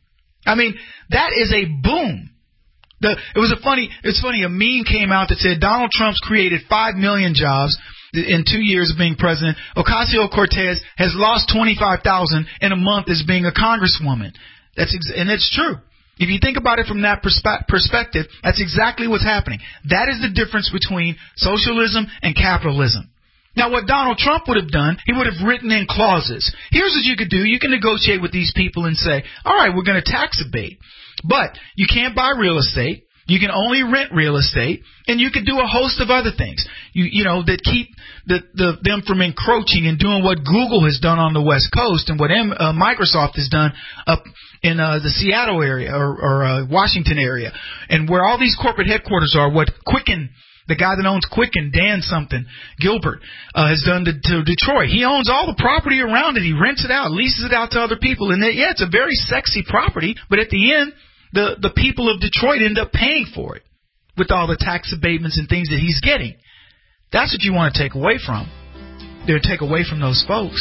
Speaker 4: I mean, that is a boom. The, it was a funny, it's funny, a meme came out that said Donald Trump's created five million jobs in two years of being president. Ocasio-Cortez has lost twenty-five thousand in a month as being a congresswoman. That's ex- and it's true. If you think about it from that perspe- perspective, that's exactly what's happening. That is the difference between socialism and capitalism. Now, what Donald Trump would have done, he would have written in clauses. Here's what you could do. You can negotiate with these people and say, all right, we're going to tax abate. But you can't buy real estate. You can only rent real estate, and you can do a host of other things. You you know that keep the, the them from encroaching and doing what Google has done on the West Coast and what M, uh, Microsoft has done up in uh, the Seattle area or, or uh, Washington area, and where all these corporate headquarters are. What Quicken, the guy that owns Quicken, Dan something Gilbert, uh, has done to, to Detroit. He owns all the property around it. He rents it out, leases it out to other people, and they, yeah, it's a very sexy property. But at the end, The, the people of Detroit end up paying for it with all the tax abatements and things that he's getting. That's what you want to take away from. They're take away from those folks.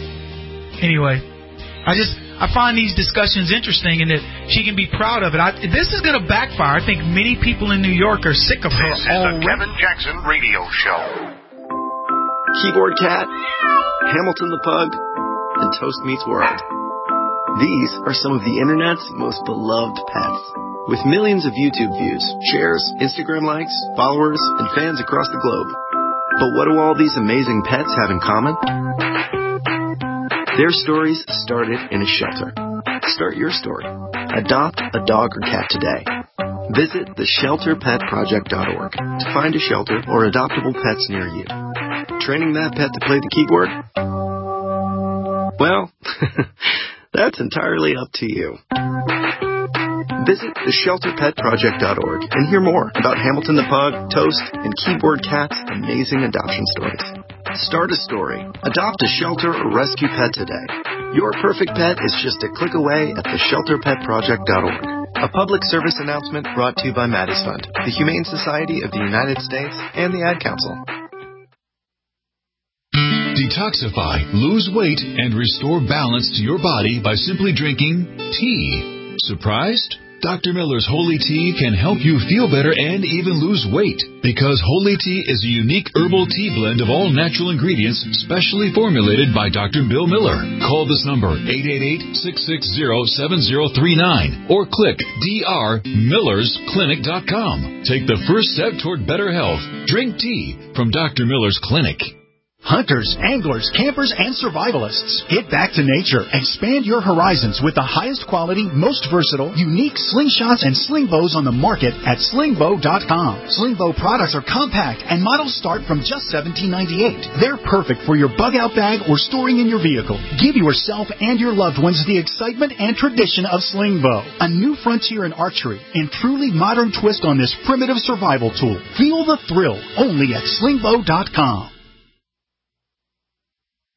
Speaker 4: Anyway, I just I find these discussions interesting, and that she can be proud of it. I, this is going to backfire. I think many people in New York are sick of her
Speaker 2: This is
Speaker 4: already.
Speaker 2: the Kevin Jackson Radio Show.
Speaker 5: Keyboard Cat, Hamilton the Pug, and Toast Meets World. These are some of the internet's most beloved pets. With millions of YouTube views, shares, Instagram likes, followers, and fans across the globe. But what do all these amazing pets have in common? Their stories started in a shelter. Start your story. Adopt a dog or cat today. Visit the shelter pet project dot org to find a shelter or adoptable pets near you. Training that pet to play the keyboard? Well, that's entirely up to you. Visit the shelter pet project dot org and hear more about Hamilton the Pug, Toast, and Keyboard Cat's amazing adoption stories. Start a story, adopt a shelter or rescue pet today. Your perfect pet is just a click away at the shelter pet project dot org. A public service announcement brought to you by Maddie's Fund, the Humane Society of the United States, and the Ad Council.
Speaker 9: Detoxify, lose weight, and restore balance to your body by simply drinking tea. Surprised? Doctor Miller's Holy Tea can help you feel better and even lose weight, because Holy Tea is a unique herbal tea blend of all natural ingredients specially formulated by Doctor Bill Miller. Call this number, eight eight eight, six six zero, seven zero three nine, or click d r millers clinic dot com. Take the first step toward better health. Drink tea from Doctor Miller's Clinic.
Speaker 7: Hunters, anglers, campers, and survivalists. Get back to nature. Expand your horizons with the highest quality, most versatile, unique slingshots and sling bows on the market at sling bow dot com. Sling bow products are compact and models start from just seventeen ninety-eight. They're perfect for your bug out bag or storing in your vehicle. Give yourself and your loved ones the excitement and tradition of sling bow. A new frontier in archery and truly modern twist on this primitive survival tool. Feel the thrill only at sling bow dot com.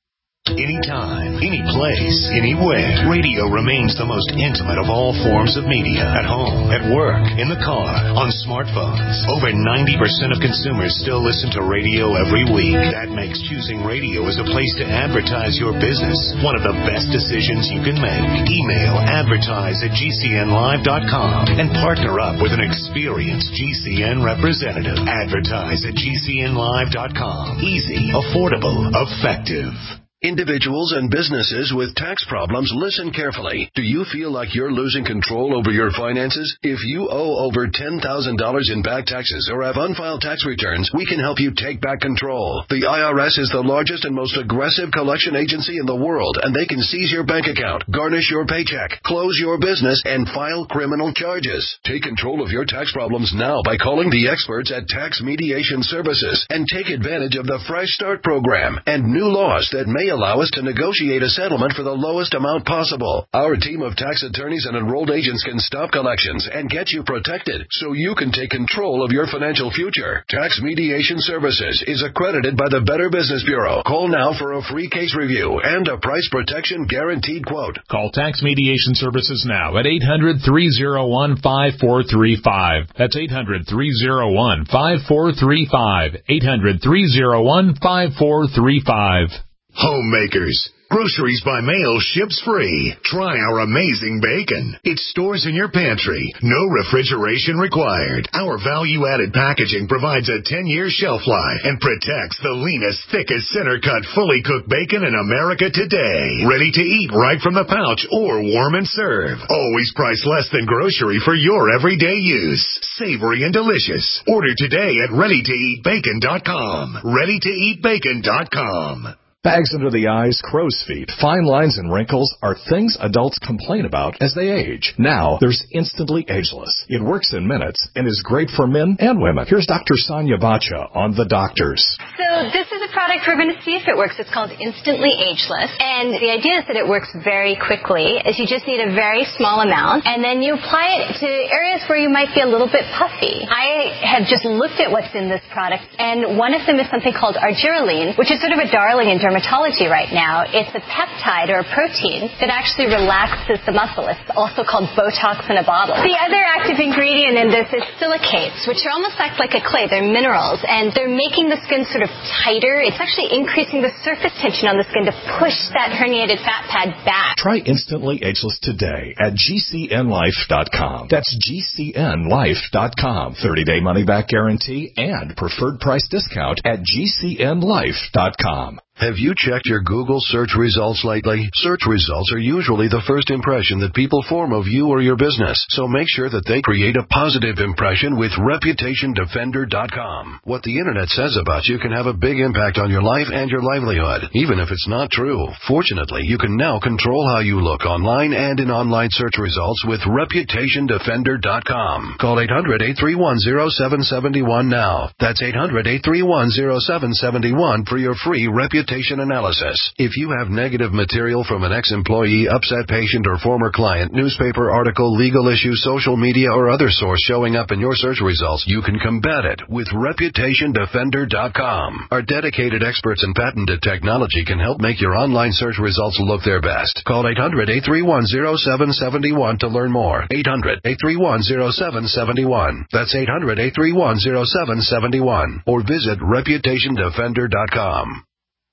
Speaker 1: Anytime, any place, anywhere. Radio remains the most intimate of all forms of media. At home, at work, in the car, on smartphones. Over ninety percent of consumers still listen to radio every week. That makes choosing radio as a place to advertise your business one of the best decisions you can make. Email advertise at G C N live dot com and partner up with an experienced G C N representative. Advertise at G C N live dot com. Easy, affordable, effective.
Speaker 2: Individuals and businesses with tax problems, listen carefully. Do you feel like you're losing control over your finances? If you owe over ten thousand dollars in back taxes or have unfiled tax returns, we can help you take back control. The I R S is the largest and most aggressive collection agency in the world, and they can seize your bank account, garnish your paycheck, close your business, and file criminal charges. Take control of your tax problems now by calling the experts at Tax Mediation Services and take advantage of the Fresh Start program and new laws that may allow us to negotiate a settlement for the lowest amount possible. Our team of tax attorneys and enrolled agents can stop collections and get you protected so you can take control of your financial future. Tax Mediation Services is accredited by the Better Business Bureau. Call now for a free case review and a price protection guaranteed quote.
Speaker 8: Call Tax Mediation Services now at eight hundred, three oh one, five four three five. That's eight hundred, three oh one, five four three five. eight hundred, three oh one, five four three five.
Speaker 1: Homemakers. Groceries by mail ships free. Try our amazing bacon. It stores in your pantry. No refrigeration required. Our value-added packaging provides a ten-year shelf life and protects the leanest, thickest, center-cut, fully cooked bacon in America today. Ready to eat right from the pouch or warm and serve. Always priced less than grocery for your everyday use. Savory and delicious. Order today at ready to eat bacon dot com. ready to eat bacon dot com. Bags under the eyes, crow's feet, fine lines, and wrinkles are things adults complain about as they age. Now, there's Instantly Ageless. It works in minutes and is great for men and women. Here's Doctor Sonia Bacha on The Doctors.
Speaker 10: So this is a product we're going to see if it works. It's called Instantly Ageless. And the idea is that it works very quickly, is you just need a very small amount, and then you apply it to areas where you might be a little bit puffy. I have just looked at what's in this product, and one of them is something called argireline, which is sort of a darling in dermatology right now. It's a peptide or a protein that actually relaxes the muscle. It's also called Botox in a bottle. The other active ingredient in this is silicates, which are almost act like a clay. They're minerals, and they're making the skin sort of tighter. It's actually increasing the surface tension on the skin to push that herniated fat pad back.
Speaker 1: Try Instantly Ageless today at G C N life dot com. That's G C N life dot com. thirty-day money-back guarantee and preferred price discount at G C N life dot com.
Speaker 2: Have you checked your Google search results lately? Search results are usually the first impression that people form of you or your business, so make sure that they create a positive impression with reputation defender dot com. What the internet says about you can have a big impact on your life and your livelihood, even if it's not true. Fortunately, you can now control how you look online and in online search results with reputation defender dot com. Call eight hundred, eight three one, zero seven seven one now. That's eight hundred, eight three one, zero seven seven one for your free reputation analysis. If you have negative material from an ex-employee, upset patient, or former client, newspaper article, legal issue, social media, or other source showing up in your search results, you can combat it with reputation defender dot com. Our dedicated experts in patented technology can help make your online search results look their best. Call eight hundred, eight three one, zero seven seven one to learn more. eight hundred, eight three one, zero seven seven one. That's eight hundred, eight three one, zero seven seven one. Or visit reputation defender dot com.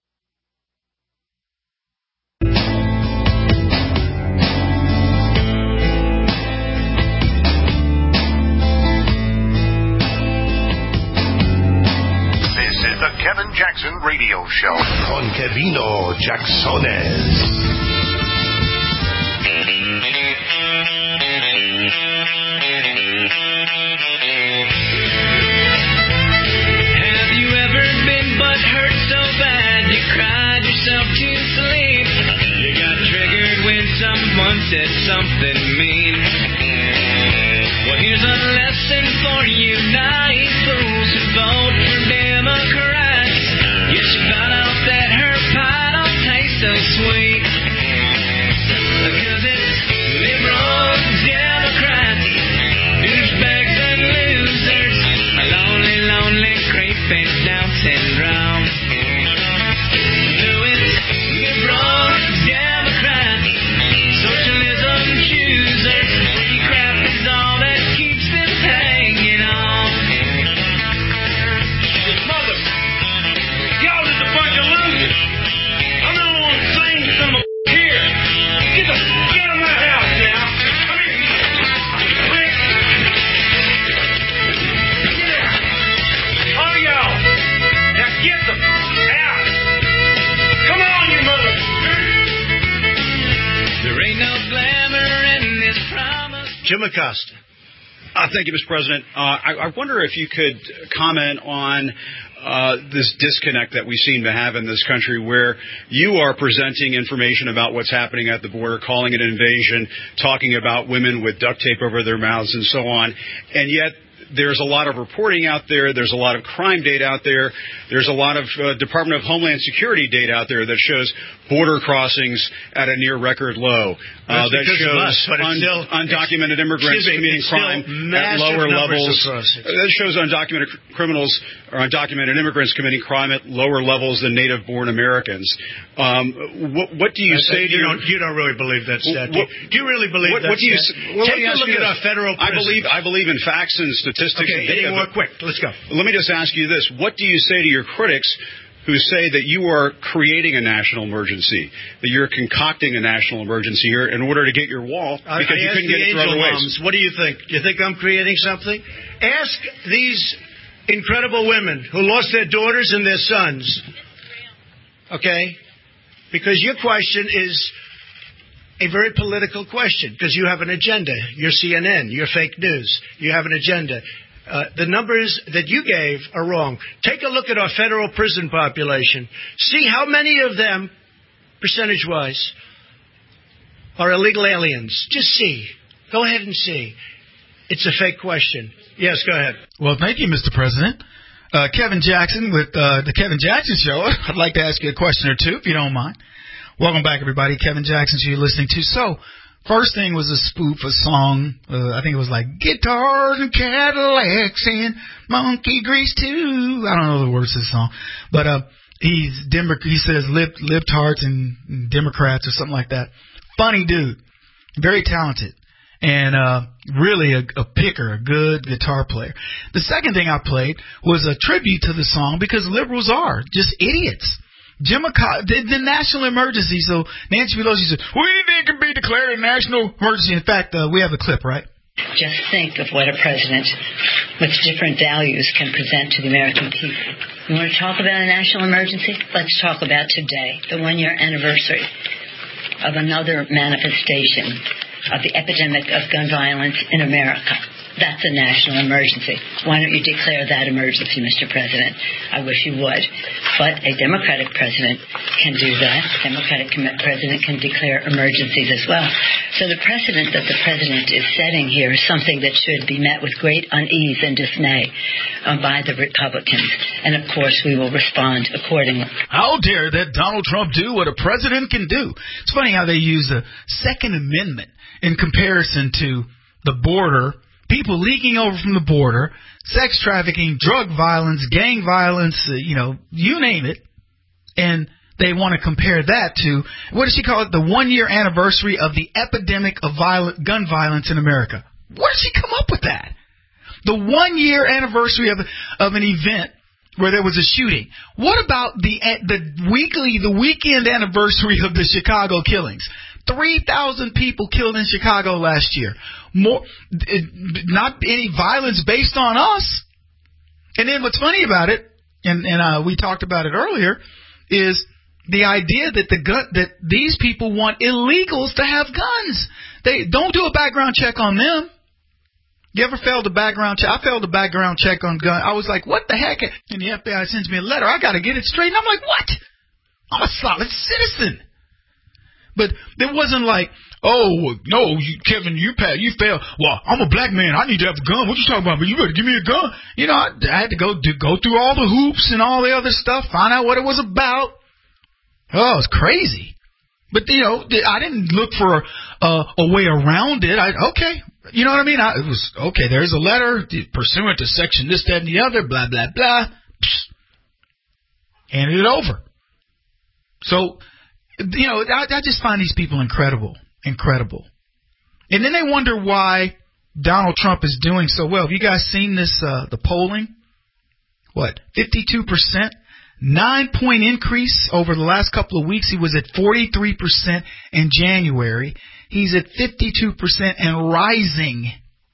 Speaker 2: The Kevin Jackson Radio Show.
Speaker 1: Con Kevino Jacksones.
Speaker 16: Have you ever been butthurt so bad you cried yourself to sleep? You got triggered when someone said something mean. Well, here's a lesson for you nice fools who vote for Democrats. You should find out that her pie don't taste so sweet.
Speaker 11: Jim Acosta.
Speaker 12: Uh, thank you, Mister President. Uh, I, I wonder if you could comment on uh, this disconnect that we seem to have in this country where you are presenting information about what's happening at the border, calling it an invasion, talking about women with duct tape over their mouths and so on, and yet there's a lot of reporting out there. There's a lot of crime data out there. There's a lot of uh, Department of Homeland Security data out there that shows border crossings at a near record low. Uh, that shows
Speaker 11: us, un- still,
Speaker 12: undocumented immigrants
Speaker 11: me,
Speaker 12: committing crime at lower levels. That shows undocumented cr- criminals or undocumented immigrants committing crime at lower levels than native-born Americans. Um, what, what do you
Speaker 11: That's
Speaker 12: say
Speaker 11: a,
Speaker 12: to
Speaker 11: you
Speaker 12: your...
Speaker 11: don't, you don't really believe that stat. Do, do you really believe
Speaker 12: what,
Speaker 11: that
Speaker 12: what do you,
Speaker 11: stat?
Speaker 12: well,
Speaker 11: Take a look at
Speaker 12: this.
Speaker 11: our federal prisons.
Speaker 12: I believe, I believe in facts and statistics.
Speaker 11: Okay,
Speaker 12: and data,
Speaker 11: any more quick. Let's go.
Speaker 12: Let me just ask you this. What do you say to your critics who say that you are creating a national emergency, that you're concocting a national emergency here in order to get your wall because
Speaker 11: I, I
Speaker 12: you couldn't get it through other ways?
Speaker 11: Moms, what do you think? Do you think I'm creating something? Ask these incredible women who lost their daughters and their sons. Okay? Because your question is a very political question because you have an agenda. You're C N N. You're fake news. You have an agenda. Uh, the numbers that you gave are wrong. Take a look at our federal prison population. See how many of them, percentage-wise, are illegal aliens. Just see. Go ahead and see. It's a fake question. Yes, go ahead.
Speaker 4: Well, thank you, Mister President. Uh, Kevin Jackson with uh, the Kevin Jackson Show. I'd like to ask you a question or two, if you don't mind. Welcome back, everybody. Kevin Jackson Show you're listening to. So, first thing was a spoof, a song. Uh, I think it was like guitars and Cadillacs and monkey grease too. I don't know the words of the song, but uh, he's Demo- he says lip libtards and Democrats or something like that. Funny dude, very talented, and uh, really a, a picker, a good guitar player. The second thing I played was a tribute to the song because liberals are just idiots. Jim Acosta, the, the national emergency. So Nancy Pelosi said, we think it can be declared a national emergency. In fact, uh, we have a clip, right?
Speaker 23: Just think of what a president with different values can present to the American people. You want to talk about a national emergency? Let's talk about today, the one-year anniversary of another manifestation of the epidemic of gun violence in America. That's a national emergency. Why don't you declare that emergency, Mister President? I wish you would. But a Democratic president can do that. A Democratic president can declare emergencies as well. So the precedent that the president is setting here is something that should be met with great unease and dismay uh, by the Republicans. And, of course, we will respond accordingly.
Speaker 4: How dare that Donald Trump do what a president can do? It's funny how they use the Second Amendment in comparison to the border. People leaking over from the border, sex trafficking, drug violence, gang violence, uh, you know, you name it. And they want to compare that to, what does she call it, the one-year anniversary of the epidemic of violent, gun violence in America. Where did she come up with that? The one-year anniversary of, of an event where there was a shooting. What about the the weekly, the weekend anniversary of the Chicago killings? three thousand people killed in Chicago last year. More, not any violence based on us. And then what's funny about it, and, and uh, we talked about it earlier, is the idea that the gun, that these people want illegals to have guns. They don't do a background check on them. You ever failed a background check? I failed a background check on gun. I was like, what the heck? And the F B I sends me a letter. I got to get it straight. And I'm like, what? I'm a solid citizen. But it wasn't like, oh, no, you, Kevin, you you failed. Well, I'm a black man. I need to have a gun. What you talking about? But you better give me a gun. You know, I, I had to go to go through all the hoops and all the other stuff, find out what it was about. Oh, it's crazy. But, you know, I didn't look for a, a way around it. I, okay. You know what I mean? I, it was, okay, there's a letter pursuant to section this, that, and the other, blah, blah, blah. Psst. Handed it over. So, you know, I, I just find these people incredible, incredible. And then they wonder why Donald Trump is doing so well. Have you guys seen this, uh, the polling? What, fifty-two percent? Nine-point increase over the last couple of weeks. He was at forty-three percent in January. He's at fifty-two percent and rising.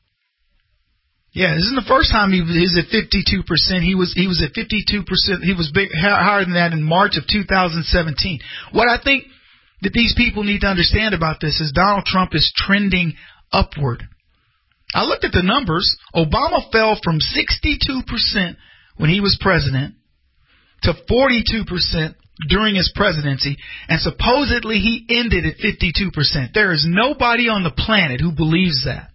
Speaker 4: Yeah, this isn't the first time he was at fifty-two percent. He was he was at fifty-two percent. He was big, higher than that in March of two thousand seventeen. What I think that these people need to understand about this is Donald Trump is trending upward. I looked at the numbers. Obama fell from sixty-two percent when he was president to forty-two percent during his presidency, and supposedly he ended at fifty-two percent. There is nobody on the planet who believes that.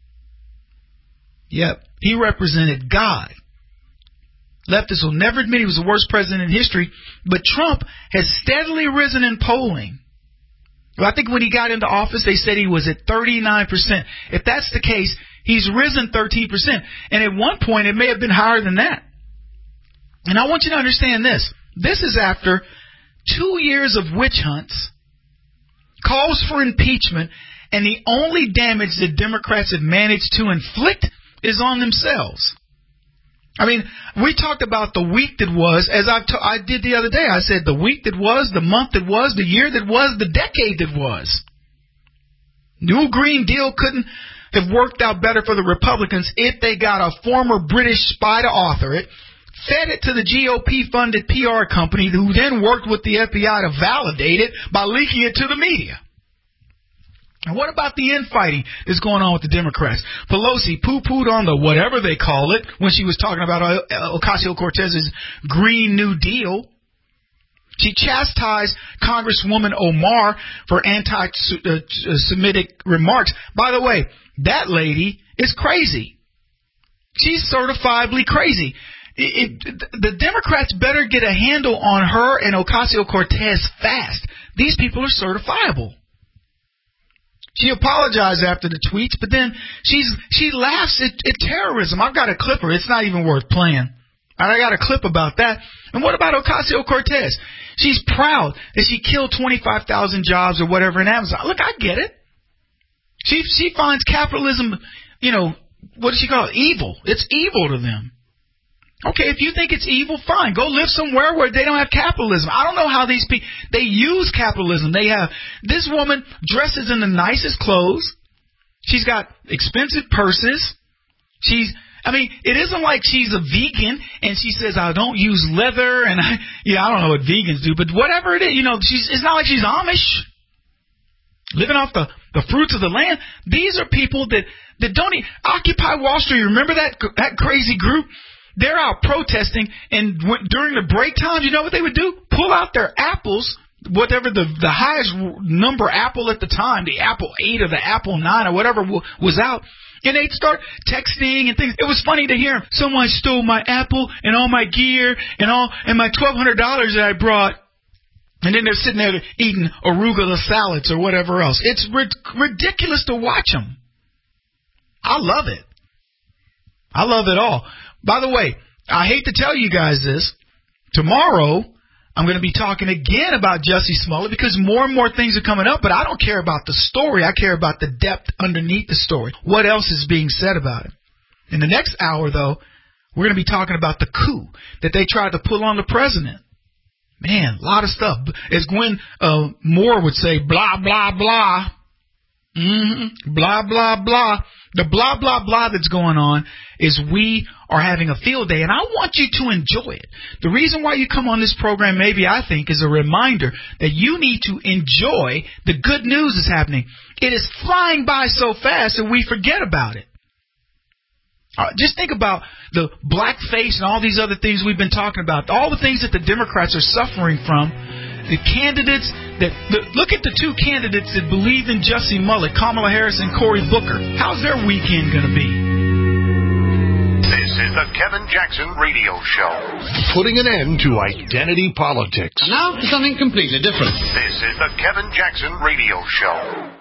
Speaker 4: Yep, he represented God. Leftists will never admit he was the worst president in history, but Trump has steadily risen in polling. Well, I think when he got into office, they said he was at thirty-nine percent. If that's the case, he's risen thirteen percent. And at one point, it may have been higher than that. And I want you to understand this. This is after two years of witch hunts, calls for impeachment, and the only damage that Democrats have managed to inflict is on themselves. I mean, we talked about the week that was, as I, t- I did the other day. I said the week that was, the month that was, the year that was, the decade that was. New Green Deal couldn't have worked out better for the Republicans if they got a former British spy to author it, fed it to the G O P-funded P R company, who then worked with the F B I to validate it by leaking it to the media. And what about the infighting that's going on with the Democrats? Pelosi poo-pooed on the whatever they call it when she was talking about Ocasio-Cortez's Green New Deal. She chastised Congresswoman Omar for anti-Semitic remarks. By the way, that lady is crazy. She's certifiably crazy. It, it, the Democrats better get a handle on her and Ocasio-Cortez fast. These people are certifiable. She apologized after the tweets, but then she's she laughs at, at terrorism. I've got a clip her. It's not even worth playing. I got a clip about that. And what about Ocasio-Cortez? She's proud that she killed twenty-five thousand jobs or whatever in Amazon. Look, I get it. She she finds capitalism, you know, what does she call it? Evil. It's evil to them. Okay, if you think it's evil, fine. Go live somewhere where they don't have capitalism. I don't know how these people, they use capitalism. They have, this woman dresses in the nicest clothes. She's got expensive purses. She's, I mean, it isn't like she's a vegan and she says, I don't use leather and I, yeah, I don't know what vegans do, but whatever it is, you know, she's, it's not like she's Amish. Living off the, the fruits of the land. These are people that, that don't eat. Occupy Wall Street. Remember that, that crazy group? They're out protesting, and w- during the break time, you know what they would do? Pull out their apples, whatever the, the highest number apple at the time, the Apple eight or the Apple nine or whatever w- was out, and they'd start texting and things. It was funny to hear them. Someone stole my Apple and all my gear and all and my twelve hundred dollars that I brought. And then they're sitting there eating arugula salads or whatever else. It's rid- ridiculous to watch them. I love it. I love it all. By the way, I hate to tell you guys this. Tomorrow, I'm going to be talking again about Jussie Smollett because more and more things are coming up, but I don't care about the story. I care about the depth underneath the story. What else is being said about it? In the next hour, though, we're going to be talking about the coup that they tried to pull on the president. Man, a lot of stuff. As Gwen uh, Moore would say, blah, blah, blah. Mm-hmm. Blah, blah, blah. The blah, blah, blah that's going on is we are having a field day, and I want you to enjoy it. The reason why you come on this program, maybe I think, is a reminder that you need to enjoy the good news that's happening. It is flying by so fast that we forget about it. Uh, just think about the blackface and all these other things we've been talking about, all the things that the Democrats are suffering from. The candidates that the, look at the two candidates that believe in Jussie Smollett, Kamala Harris and Cory Booker. How's their weekend going to be?
Speaker 1: This is the Kevin Jackson Radio Show. Putting an end to identity politics.
Speaker 13: And now for something completely different.
Speaker 1: This is the Kevin Jackson Radio Show.